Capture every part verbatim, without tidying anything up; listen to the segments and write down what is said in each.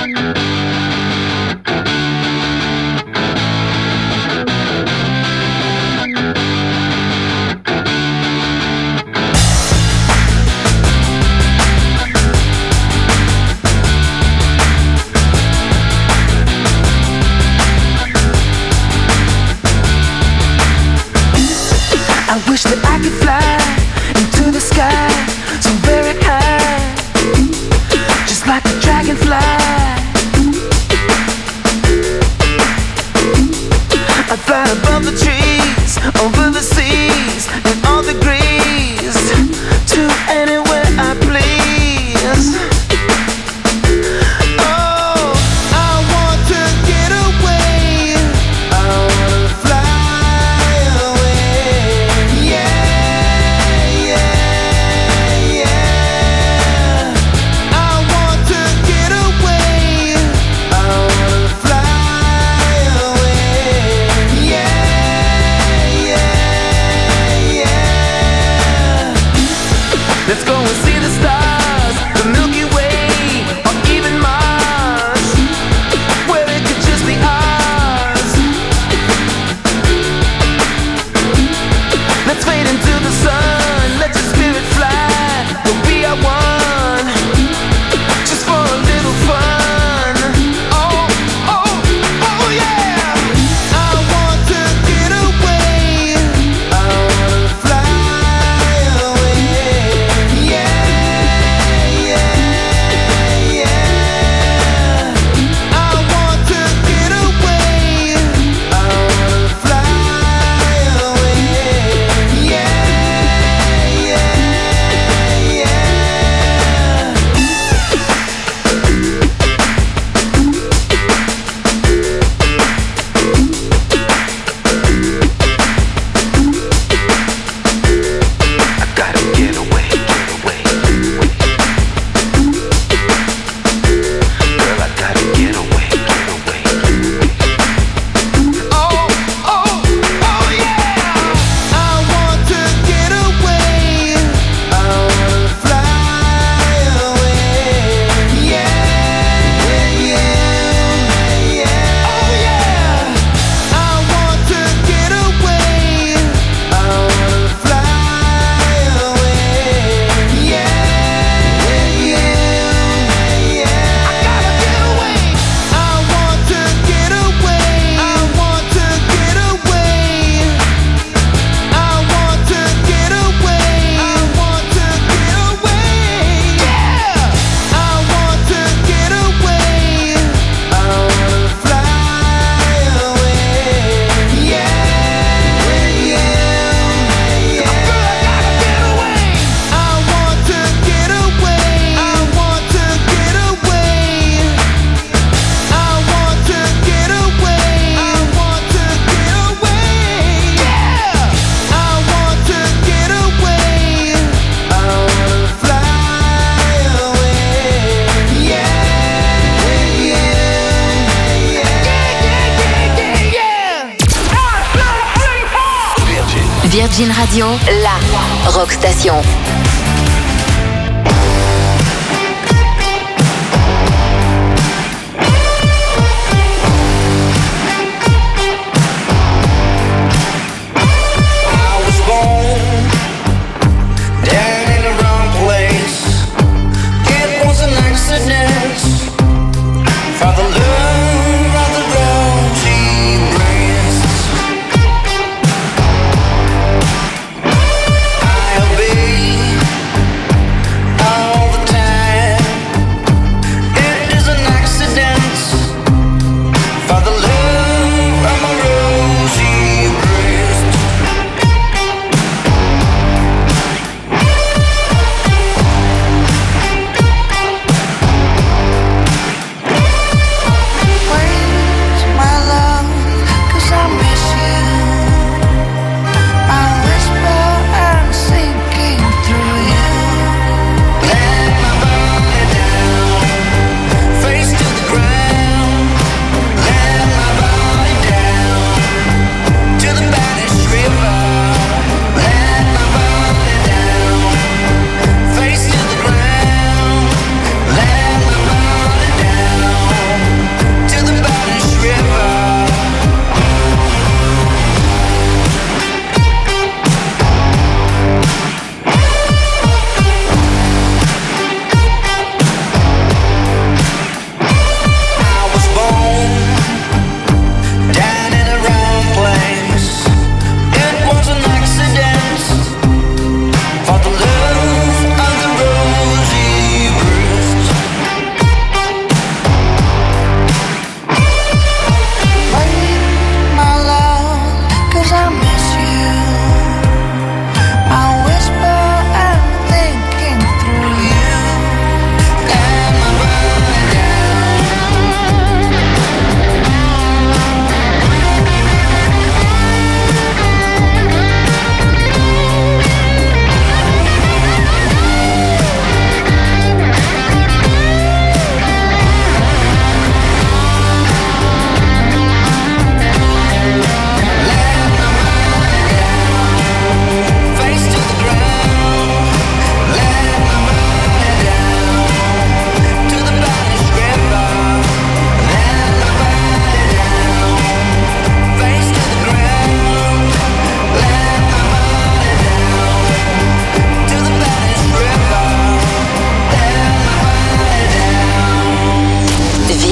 I wish that I could fly into the sky so very high, just like a dragonfly. I'd fly above the trees, over the seas, and all degrees, to anywhere I please. Oh, I want to get away, I wanna fly away. Yeah, yeah, yeah. I want to get away, I wanna fly away. Yeah, yeah, yeah. Let's go and see the stars, the Milky Way, or even Mars, where it could just be ours. Let's fade into the sun, let your spirit fly, we'll be our one, just for a little fun. Oh, oh, oh yeah. I want to get away, I wanna fly away. Yeah, yeah, yeah. I want to get away, I wanna fly away. Yeah, yeah, yeah. I gotta get away, get away. Girl, I gotta get away, get away. Oh, oh, oh yeah. I want to get away, I wanna fly away. Yeah, yeah, yeah. Oh yeah. I want to get away, I wanna fly away. Yeah, yeah, yeah. I gotta get away. I want to get away. I want to get away. I want to get away. I want to get away. Yeah. I want to get away. I wanna fly away. Yeah, yeah, yeah. Girl, I gotta get away. I want to get away. I want to get away. I want to get away. I want to get away. Yeah. I want to get away. I wanna fly away. Yeah, yeah, yeah, yeah, yeah, yeah. Virgin Radio, la rock station. I was born down in the wrong place. It was an accident for the love of the rosy breasts. I obeyed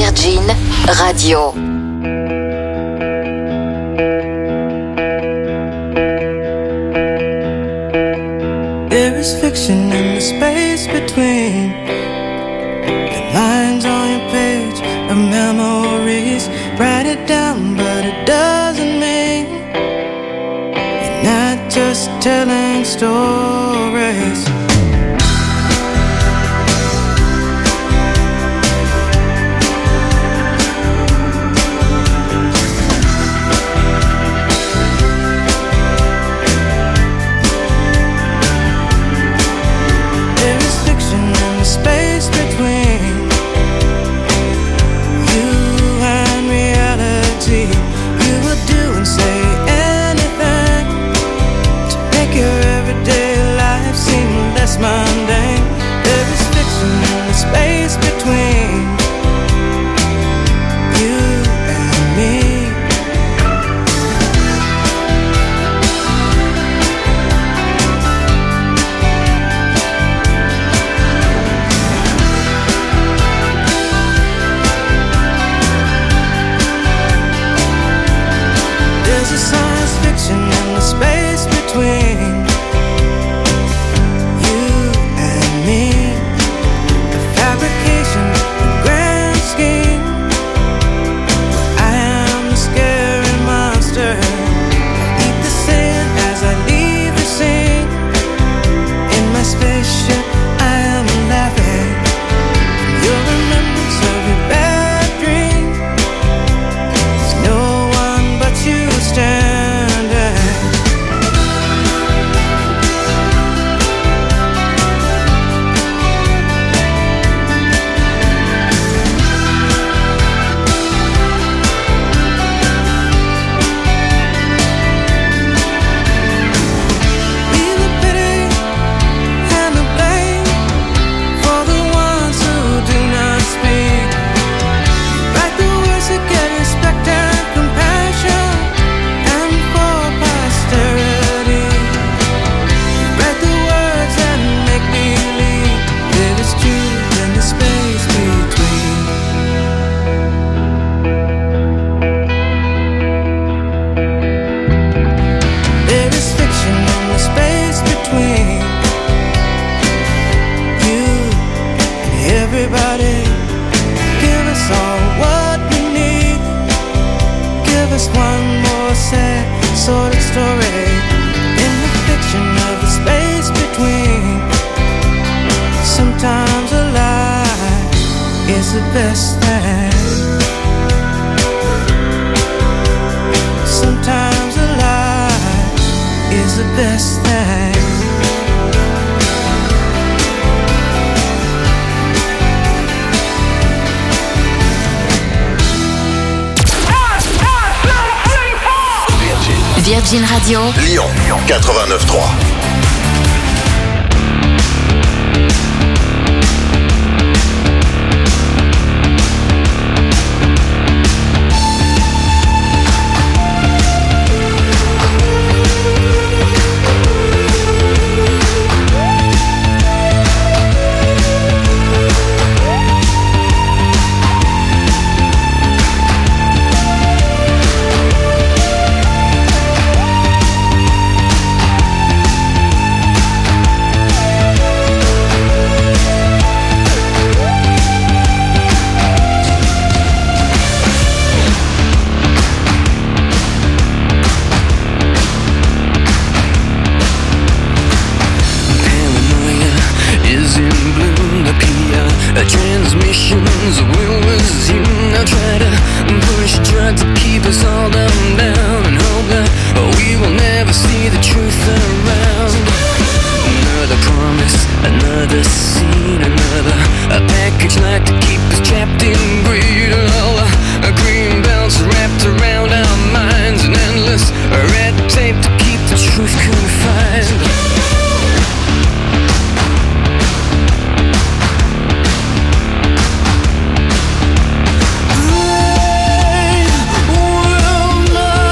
Virgin Radio. There is fiction in the space between the lines on your page of memories. Write it down, but it doesn't mean you're not just telling stories. Space between you and reality. You will do and say anything to make your everyday life seem less mundane. There is fiction in the space between you and me. In the space between you and me, the fabrication, the grand scheme, where I am the scary monster. I eat the sand as I leave the scene. In my spaceship I am laughing. Your remembrance of your bad dream. There's no one but you stand. Everybody, give us all what we need. Give us one more sad sort of story. In the fiction of the space between, sometimes a lie is the best thing. Sometimes a lie is the best thing. Virgin Radio Lyon quatre-vingt-neuf trois. Transmissions will resume. Now try to push drugs to keep us all down, down, and hope that we will never see the truth around. Another promise, another scene, another a package like to keep us trapped in greed. All the green belts wrapped around our minds, and endless red tape to keep the truth confined. Will not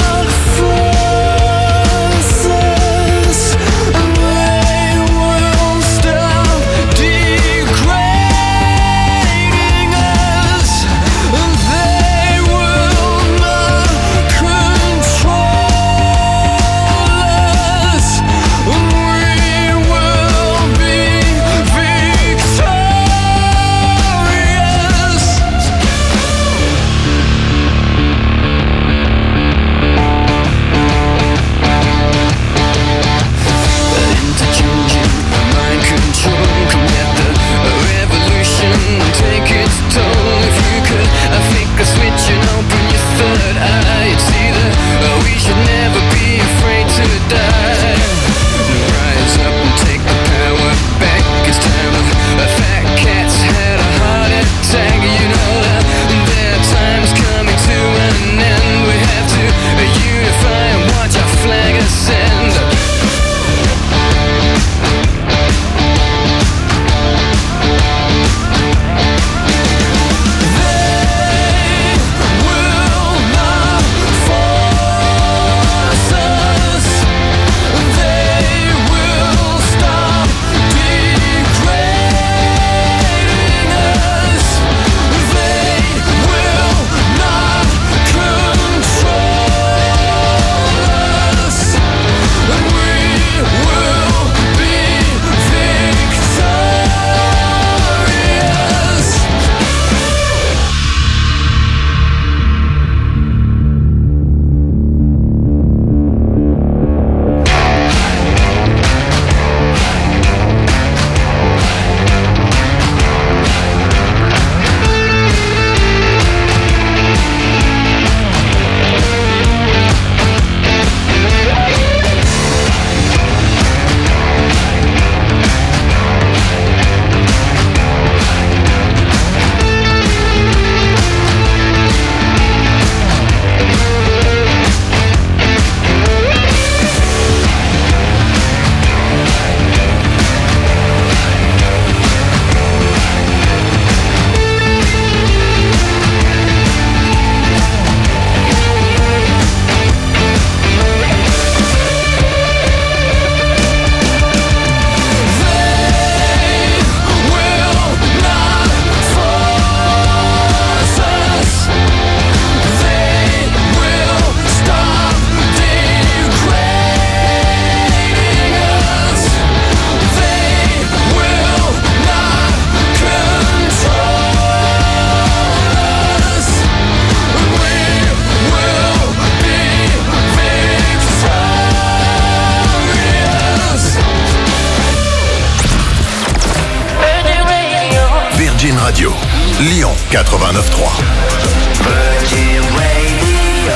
Lyon quatre-vingt-neuf trois. Virgin Radio.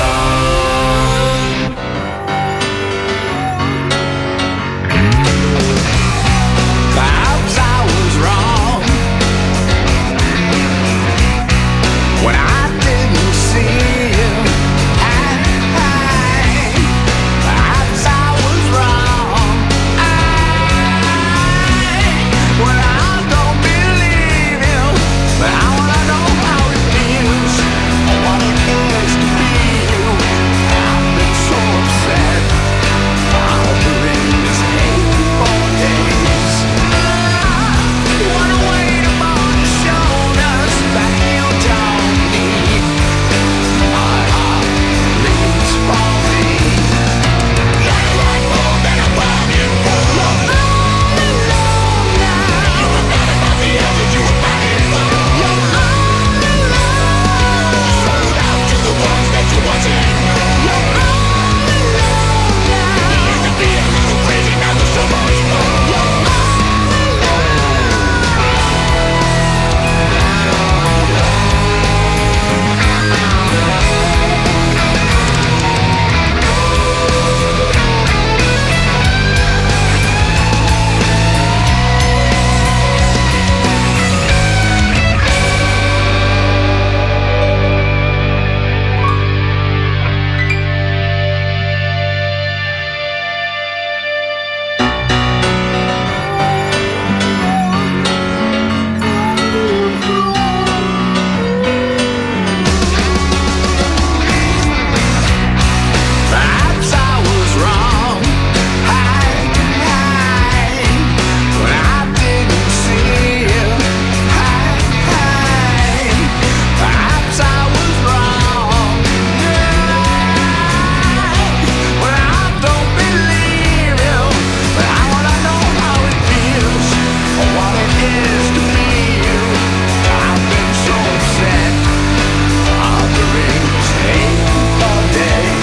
Perhaps I was wrong when I didn't see you. I, I, perhaps I was wrong I, when I don't believe you, but I wanna know how it feels, what it is to be you. I've been so upset, harboring this hate for days. I wanna wait upon your shoulders that you don't need. My heart bleeds for me. You're like more than a bargain for. You're all alone now. You forgot about the others you were fighting for. You're all alone. Sold out to the ones that you wanted. You're all alone now. You used to be a little crazy, now there's so much more. You're all alone. Perhaps I was wrong. I, I, when I didn't see you. I, I, perhaps I was wrong. When I don't believe you, but I wanna know how it feels, or what it is to be you. I've been so upset, harboring this hate for days.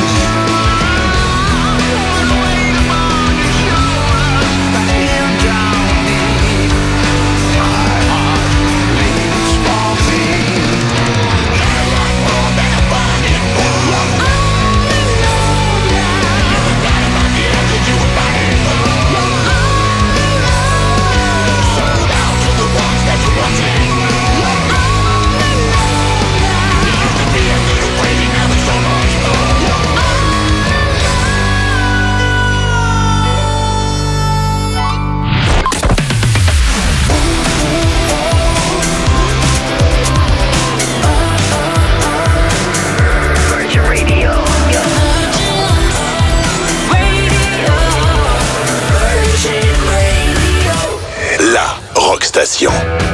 La Rock Station.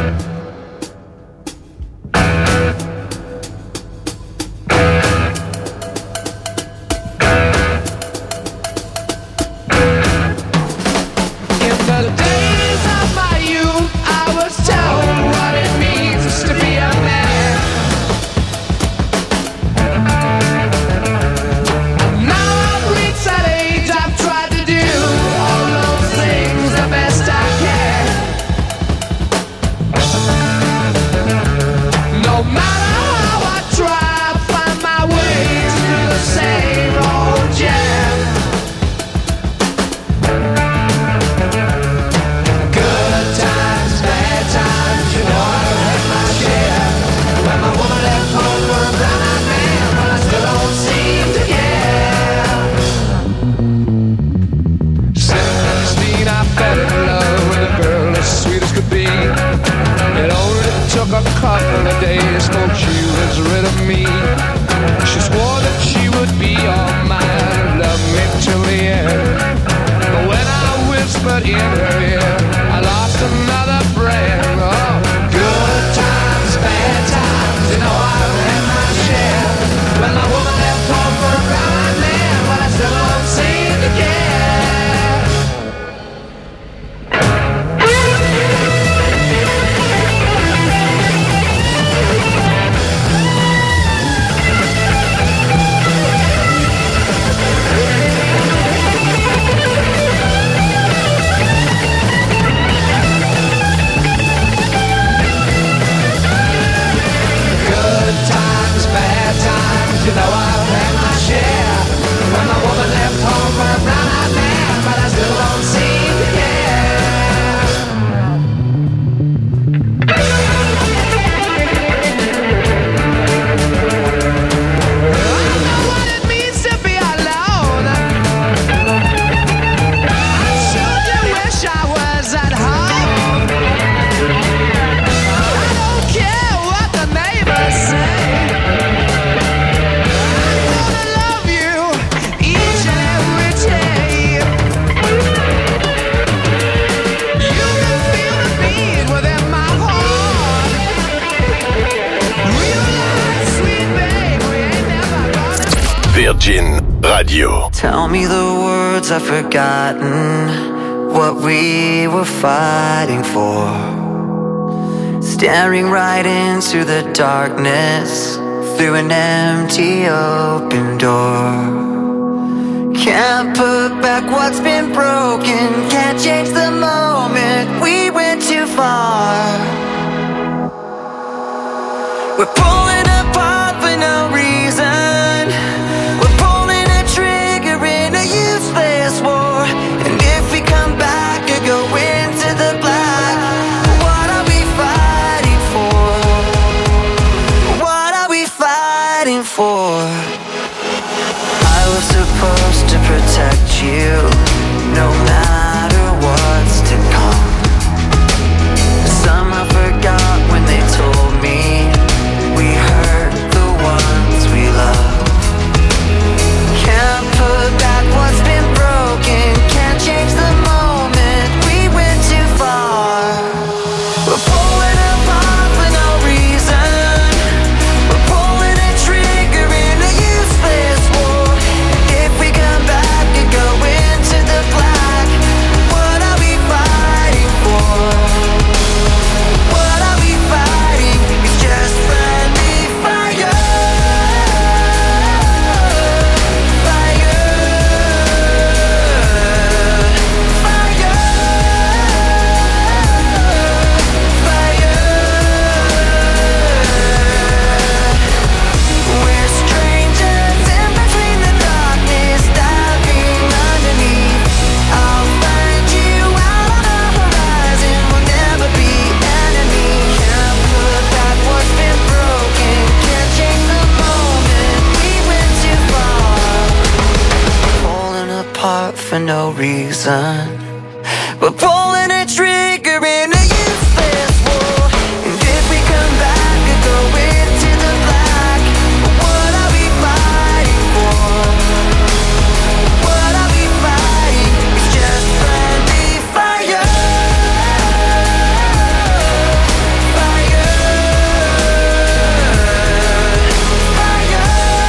In the days of my youth, I was told what it means to be a man. Now I've reached that age, I've tried to do all those things the best I can. No matter how I try, I find my way through the same old jam. Good times, bad times, you know I've had my share. When my woman left home for a blind man, but I still don't seem to care. Sixteen, I fell in love with a girl as sweet as could be. It only took a couple of days for she was rid of me. She swore that she would be all mine and love me till the end. But when I whispered in her ear, I lost another friend. Oh, good times, bad times, you know I've had my share. When my woman left home for a blind man, but I still don't seem to care. Virgin Radio. Tell me the words I've forgotten, what we were fighting for. Staring right into the darkness through an empty open door. Can't put back what's been broken, can't change the moment we went too far. We're pulling apart for no reason. We're pulling a trigger in a useless war. And if we come back or go into the black, what are we fighting for? What are we fighting for? I was supposed to protect you, no matter what's to come. Somehow forgot when they told me we hurt the ones we love. Can't put back what's been broken, can't change the moment we went too far. We're pulling apart for no reason. We're pulling a trigger in a useless war. If we come back and go into the black, what are we fighting for? What are we fighting? It's just friendly fire. Fire. Fire. Fire. We're strangers in between the darkness, diving underneath. I'll find you out on the horizon. We'll never be enemies. Can't put back what's been broken, can't change the moment we went too far. Pulling apart for no reason. We're pulling a trigger in a useless war. And if we come back and go into the black, what are we fighting for? What are we fighting? It's just friendly fire. Fire. Fire.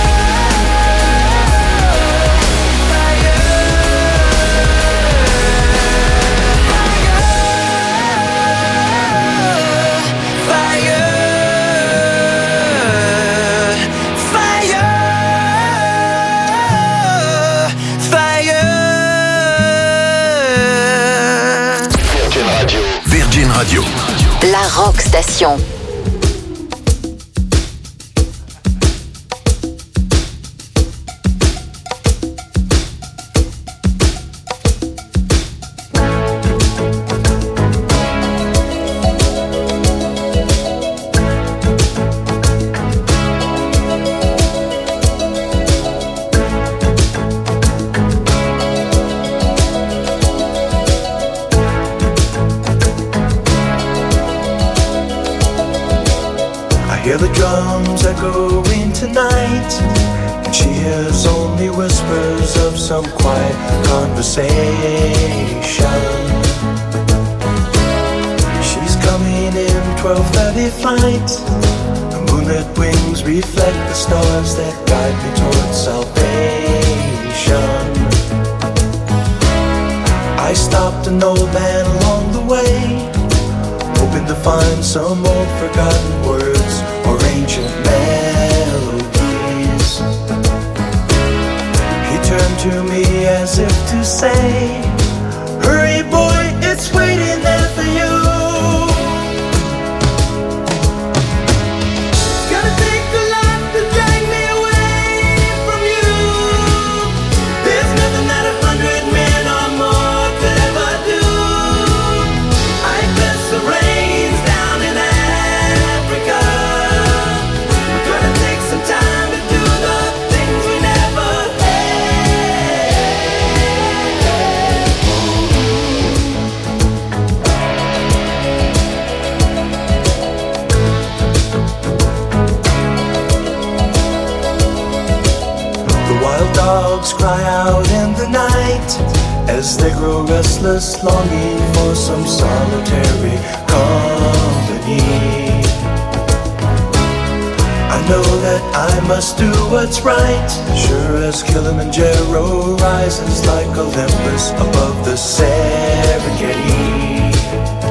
Virgin Radio. Virgin Radio. La Rock Station. I hear the drums echoing tonight, and she hears only whispers of some quiet conversation. She's coming in twelve thirty flight. Her moonlit wings reflect the stars that guide me towards salvation. I stopped an old man along the way, hoping to find some old forgotten words or ancient melodies. He turned to me as if to say, hurry boy, it's waiting there for you. It's gonna take a lot to drag me away from you. There's nothing that a hundred men or more could ever do. I bless the rains down in Africa. We're gonna take some time to do the things we never The wild dogs cry out in the night as they grow restless, longing for some solitary company. I I know that I must do what's right. Sure as Kilimanjaro rises like Olympus above the Serengeti,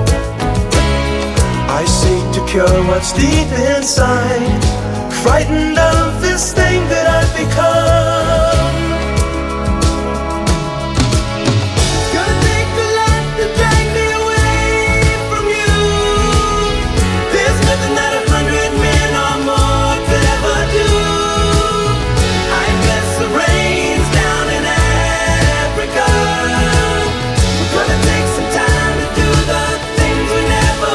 I seek to cure what's deep inside, frightened of this thing that I've become. It's gonna take a lot to drag me away from you. There's nothing that a hundred men or more could ever do. I bless the rains down in Africa. We're gonna take some time to do the things we never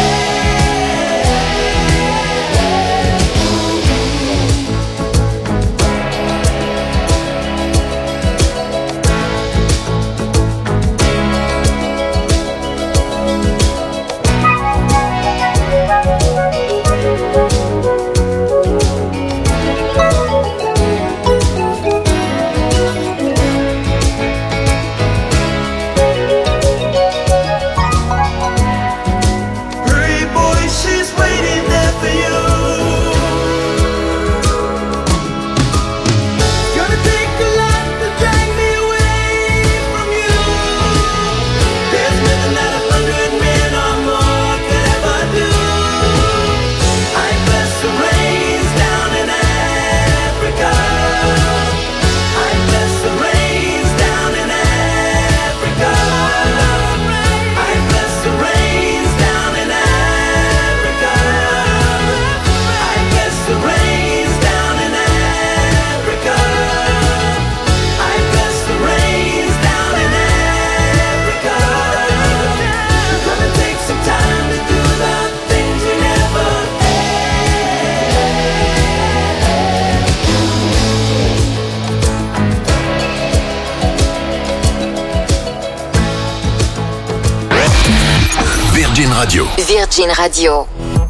Virgin Radio. Virgin Radio.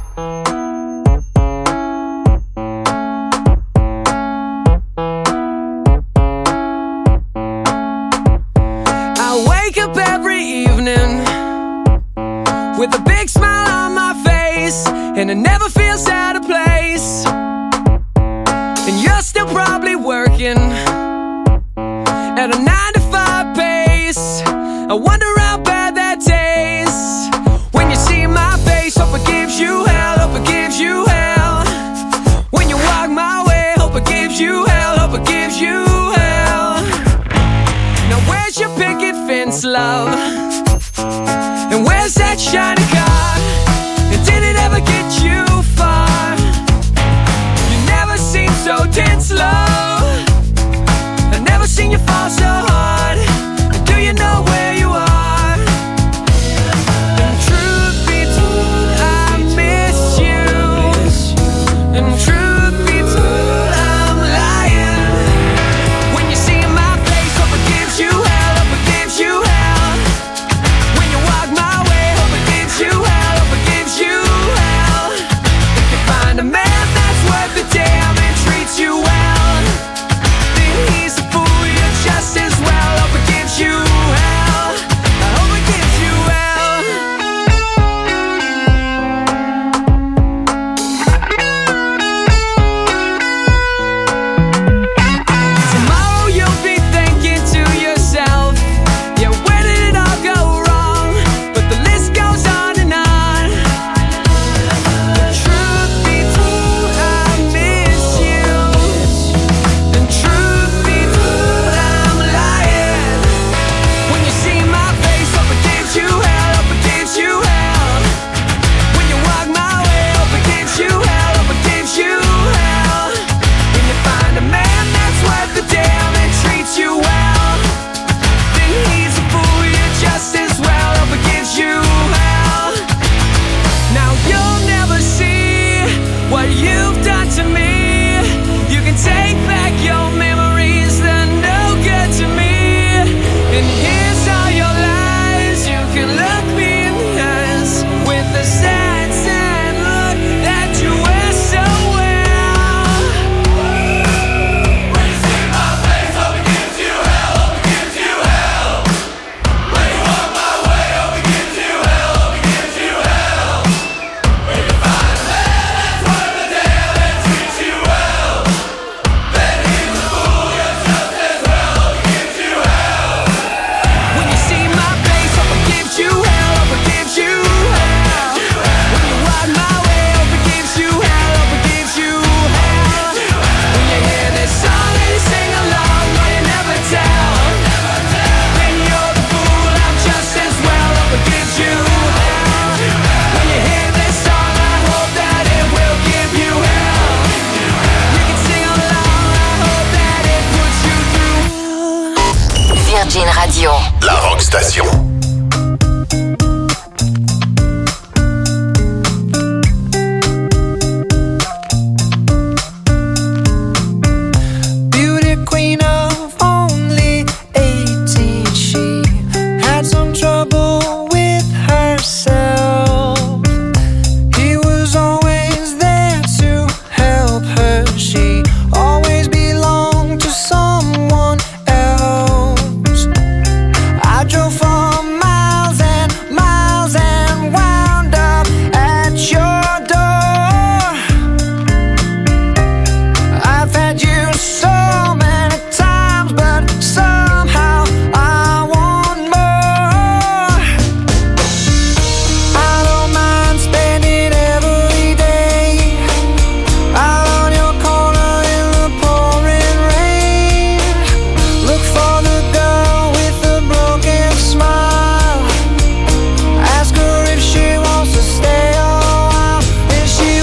I wake up every evening with a big smile on my face, and it never feels out of place. And you're still probably working at a nine to five pace. I wonder how bad that tastes. When you see my face, hope it gives you hell, hope it gives you hell. When you walk my way, hope it gives you hell, hope it gives you hell. Now where's your picket fence, love? And where's that shiny car? And did it ever get you far? You never seem so tense, love. I've never seen you fall so hard. And do you know where you are? And truth be told, I miss you. And truth be told, I'm lying. When you see my face, hope it gives you hell, hope it gives you hell. When you walk my way, hope it gives you hell, hope it gives you hell. If you find a man that's worth the damn and treats you well, then he's a fool, you're just Radio. La Rock Station. Beauty queen of only eighteen, she had some trouble with herself. He was always there to help her. She always belonged to someone else. I drove for miles and miles and wound up at your door. I've had you so many times, but somehow I want more. I don't mind spending every day out on your corner in the pouring rain. Look for the girl with the broken smile. Ask her if she wants to stay a while, and she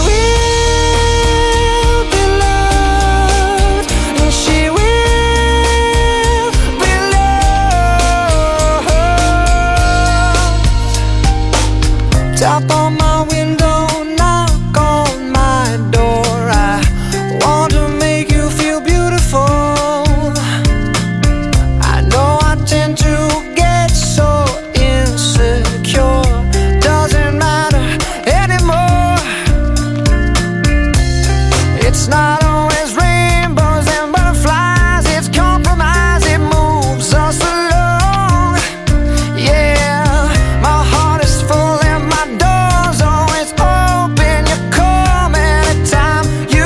will be loved, and she will be loved. Tap on my window, knock on my door. I want to make you feel beautiful. I know I tend to get so insecure. Doesn't matter anymore. It's not always rainbows and butterflies. It's compromise, it moves us along. Yeah, my heart is full and my door's always open. You come anytime you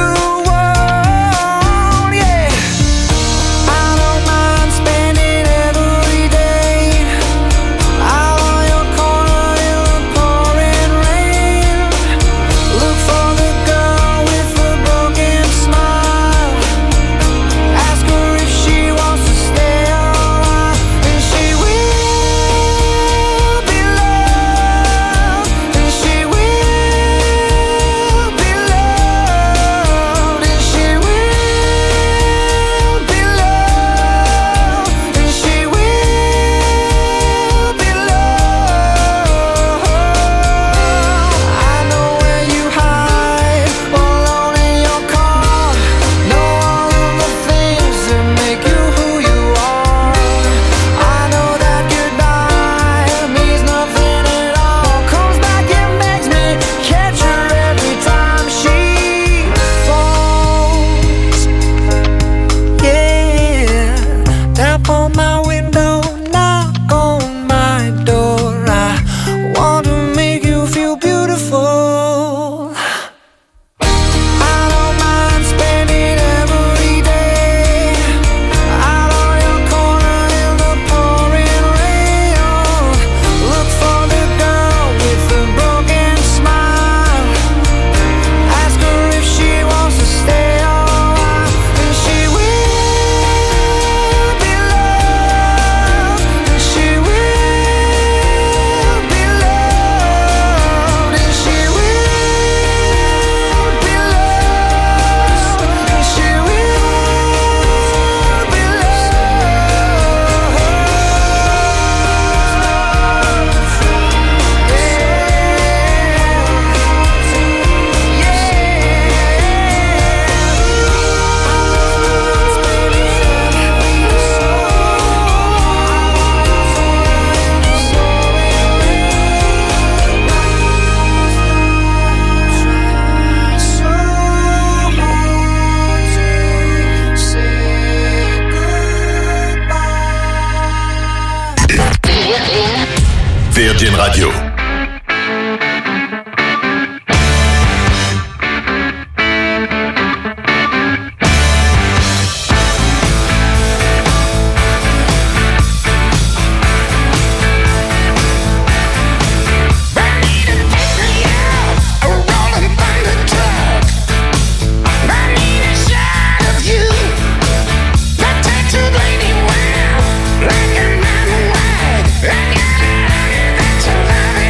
want. Yeah, I don't mind spending every day out on your corner in the pouring rain. Look for the girl with the broken smile. Ask her if she wants to stay a while, and she will be loved, and she will be loved, and she will be loved, and she will be loved. I know where you hide, alone in your car. Know all of the things that make you who you are. I know that goodbye means nothing at all. Comes back and makes me catch her every time she falls. Yeah, tap on my window, knock on my door. I want to make you feel beautiful. I don't mind spending every day out on your corner in the pouring rain. Oh, look for the girl with the broken smile. Ask her if she wants to stay a while, and she will be loved, and she will be loved, and she will be loved, and she will be Virgin Radio. Like a mountain wide, I gotta, I gotta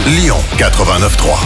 Lyon quatre-vingt-neuf trois.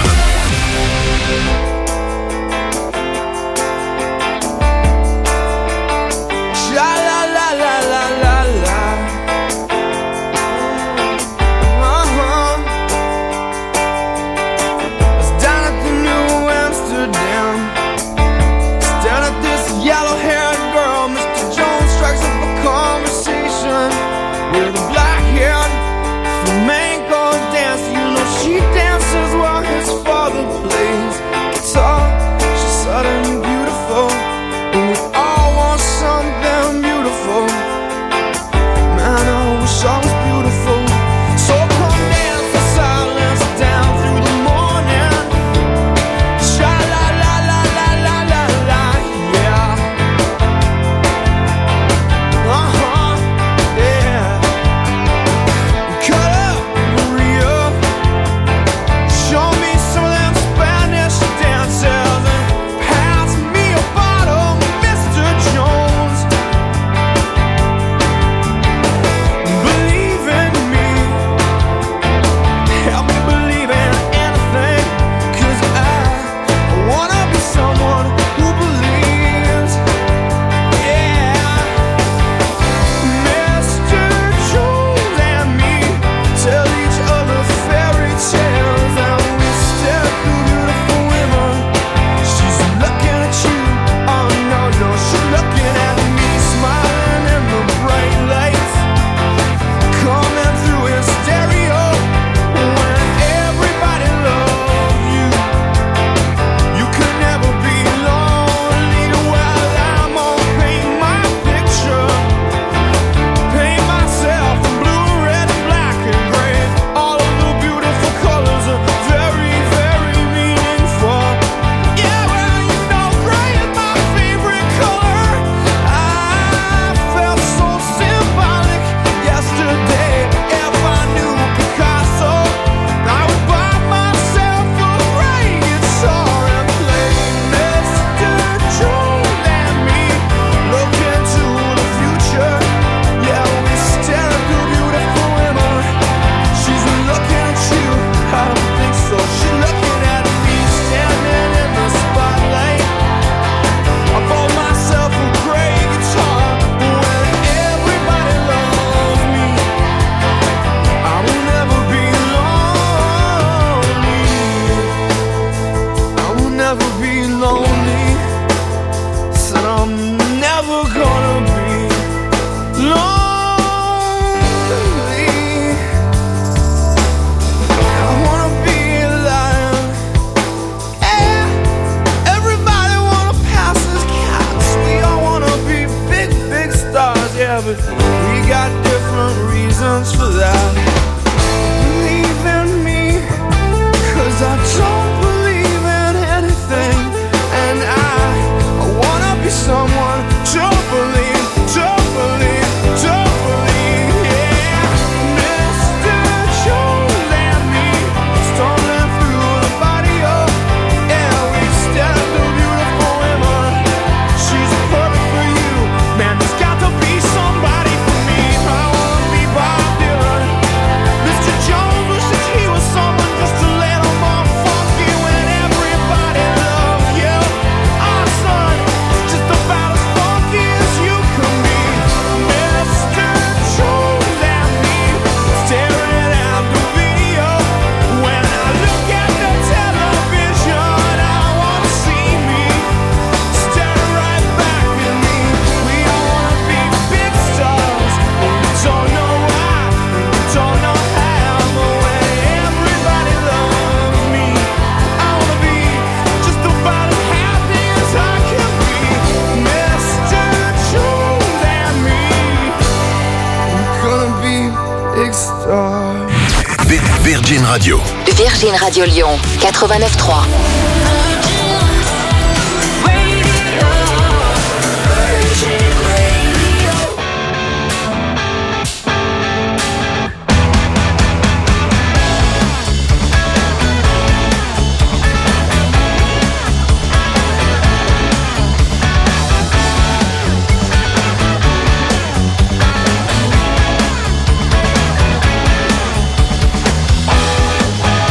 Virgin Radio. Virgin Radio Lyon quatre-vingt-neuf trois. We'll be right back.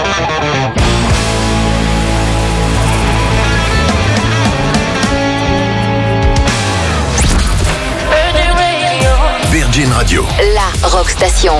Virgin Radio. La Rock Station.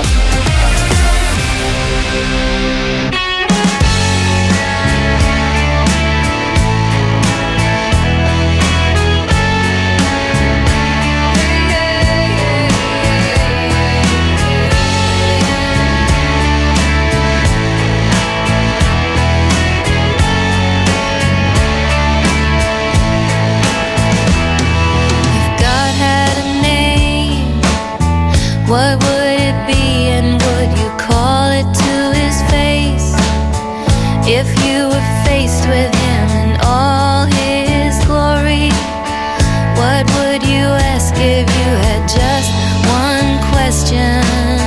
What would it be and would you call it to his face? If you were faced with him in all his glory, what would you ask if you had just one question?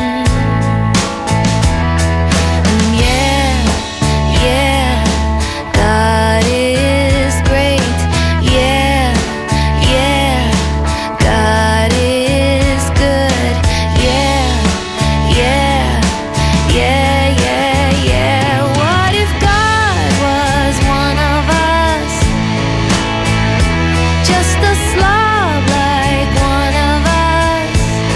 And yeah, yeah, God is great. Yeah, yeah, God is good. Yeah, yeah, yeah, yeah. What if God was one of us? Just a slob like one of us.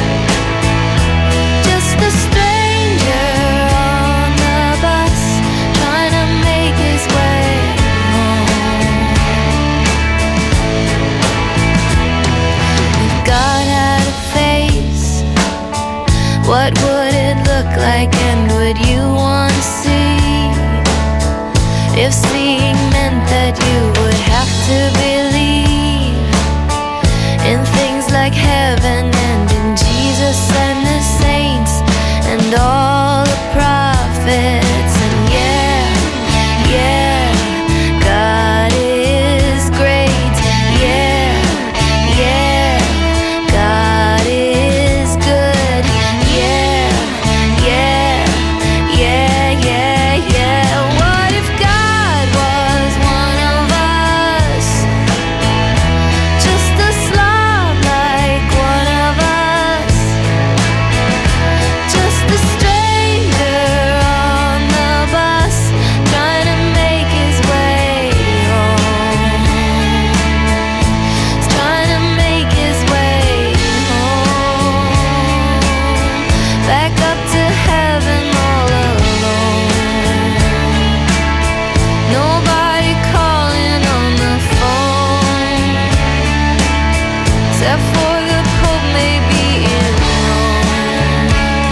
Just a stranger on the bus, trying to make his way home. If God had a face, what would it look like and would you want to see? If seeing meant that you would have to believe in things like heaven and in Jesus and the saints and all the prophets. And yeah, yeah, God is great. Yeah, yeah, God is good. Yeah, yeah, yeah, yeah, yeah. What if God was one of us? Just a slob like one of us. Just a stranger on the bus, trying to make his way home. He's trying to make his way home. Back up to heaven all alone. Nobody calling on the phone, except for the Pope maybe in Rome.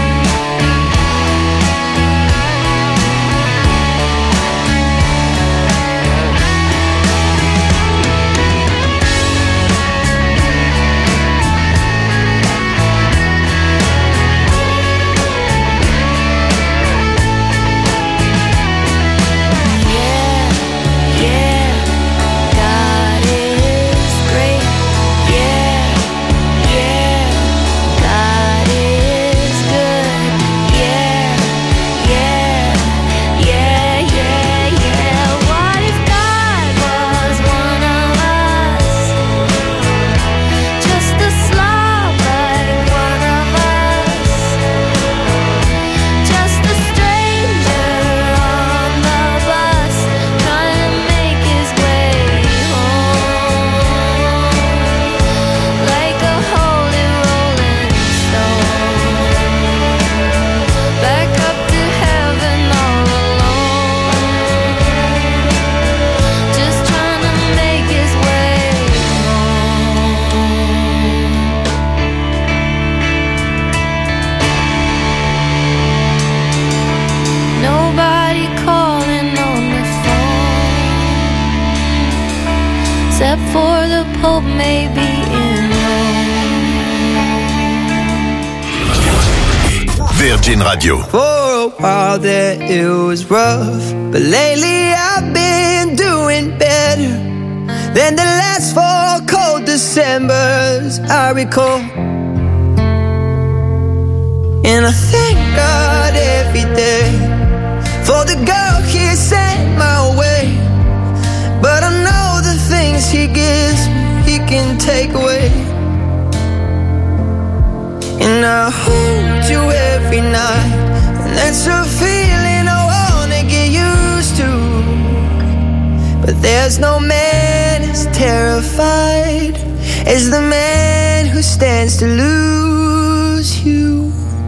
Yeah, yeah, God is great. Yeah, yeah, God is good. Yeah, yeah, yeah, yeah, yeah. What if God was one of us? Just a slob like one of us. Just a stranger on the bus, trying to make his way home. Like a holy rolling stone. Back up to heaven all alone. Just trying to make his way home. Nobody calling on the phone, except for the Pope maybe in Rome. Virgin Radio. For a while there it was rough, but lately I've been doing better than the last four cold Decembers I recall. And I thank God every day for the girl he sent my way. But I know the things he gives me, he can take away. And I hold you every night, and that's a feeling I wanna get you But there's no man as terrified as the man who stands to lose you.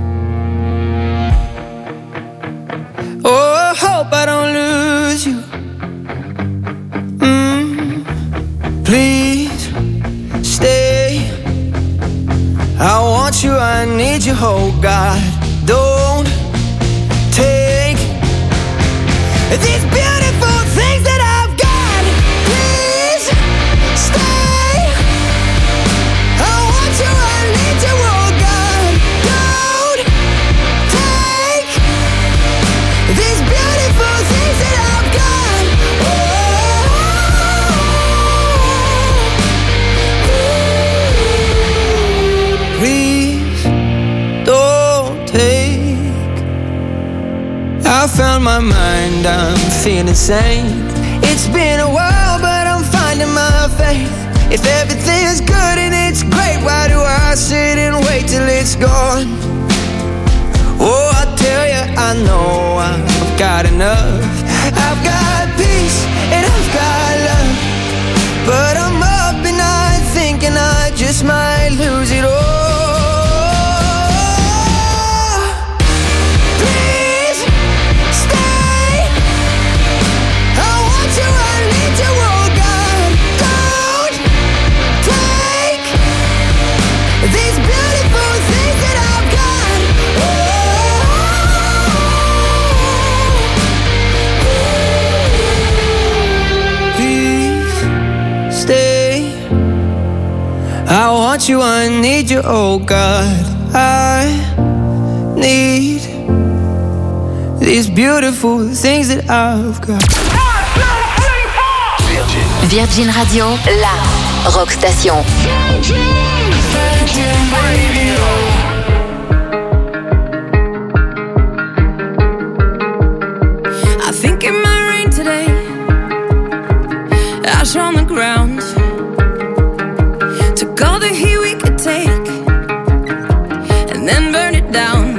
Oh, I hope I don't lose you. Mm, please stay. I want you, I need you, oh God. Don't take these beautiful things that I've got. Please stay. I want you, I need you, oh God. Don't take these beautiful things that I've got. Oh, please don't take. I found my mind, I'm feeling sane. It's been a while, but I'm finding my faith. If everything's good and it's great, why do I sit and wait till it's gone? Oh, I tell you, I know I've got enough. I've got peace and I've got love, but I'm up and I thinking I just might lose it all. Please stay. I want you, I need you, oh God. Don't take these beautiful things that I've got. Please stay. I want you, I need you, oh God. I need these beautiful things that I've got. Virgin Radio, la rock station. I think it might rain today. Ash on the ground. Took all the heat we could take and then burn it down.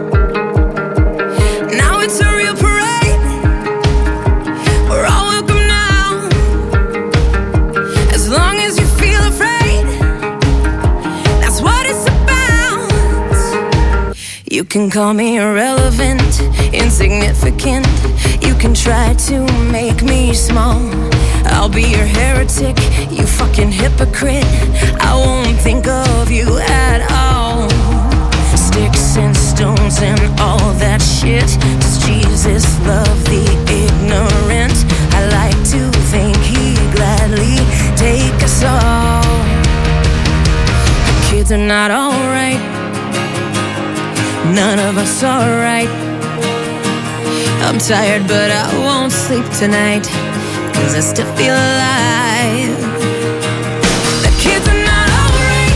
Now it's a real parade. We're all welcome now. As long as you feel afraid, that's what it's about. You can call me irrelevant, insignificant. You can try to make me small. I'll be your heretic, you fucking hypocrite. I won't think of you at all. Sticks and stones and all that shit. Does Jesus love the ignorant? I like to think he'd gladly take us all. The kids are not alright. None of us are right. I'm tired but I won't sleep tonight, 'cause I still feel alive. The kids are not alright.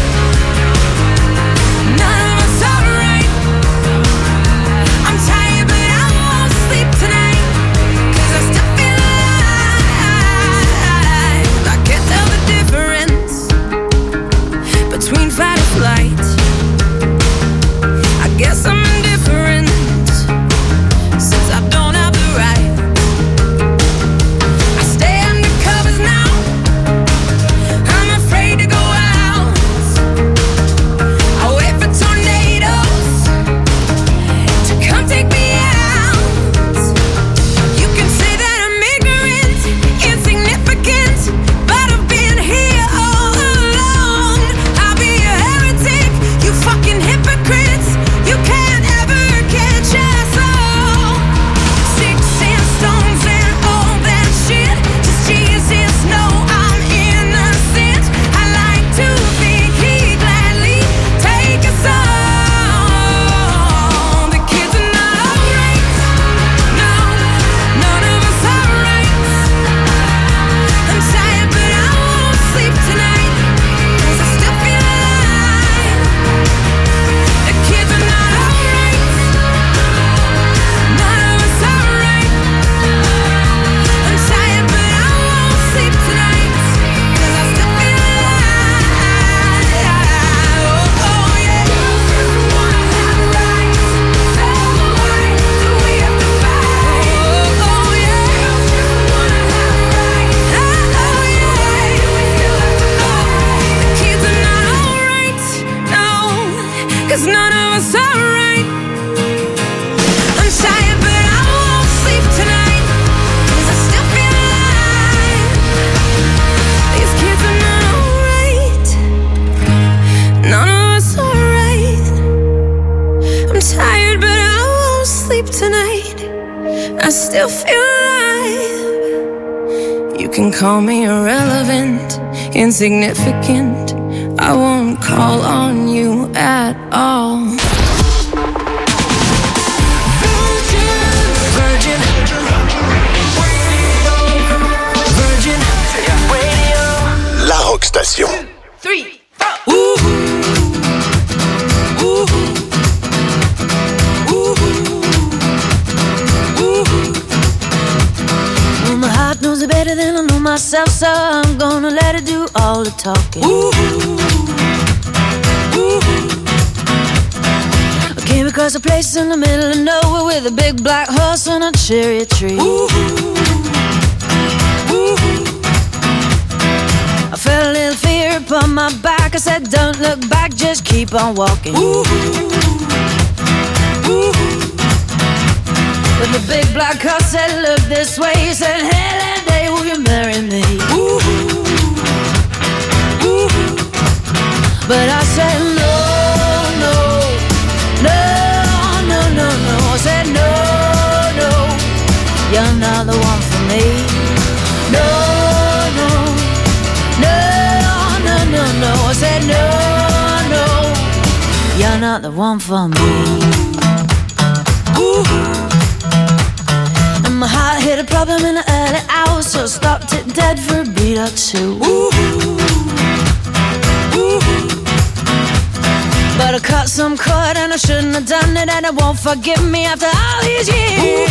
None of us are right. I'm tired but I won't sleep tonight, 'cause I still feel alive. I can't tell the difference between fight or flight. I guess I'm indifferent since I don't have the right. I stay under covers now. I still feel alive. You can call me irrelevant, insignificant. I won't call on you at all. Virgin, Virgin, Radio. La Rock Station. Three, four. Ooh. Ooh. Ooh. Ooh. Well, my heart knows it better than I know myself, so I'm gonna let it do all the talking. Ooh. Ooh. I came across a place in the middle of nowhere with a big black horse and a cherry tree. Ooh. Ooh. I felt a little fear upon my back. I said, don't look back, just keep on walking. Ooh. Ooh. But the big black horse said, look this way. He said, hey, that day, will you marry me? Ooh. Ooh. But I said, no, no, no, no, no, no. I said, no, no, you're not the one for me. No, no, no, no, no, no. I said, no, no, you're not the one for me. Ooh. And my heart hit a problem in the early hours, so I stopped it dead for a beat or two. Ooh. Ooh. But I cut some cord and I shouldn't have done it, and it won't forgive me after all these years.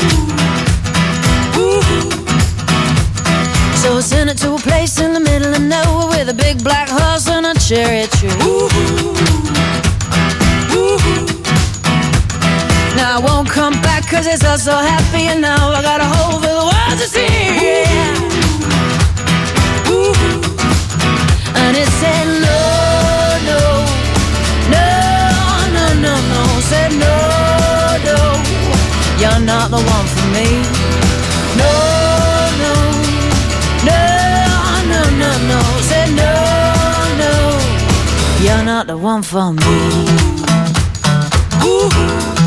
Ooh. Ooh. So I sent it to a place in the middle of nowhere with a big black horse and a cherry tree. Ooh. Ooh. Now I won't come back cause it's all so happy, and now I got a hole for the world to see. Yeah. Ooh. And it said no, no, no, no, no, no. Said no, no, you're not the one for me. No, no, no, no, no, no. Said no, no, you're not the one for me. Ooh.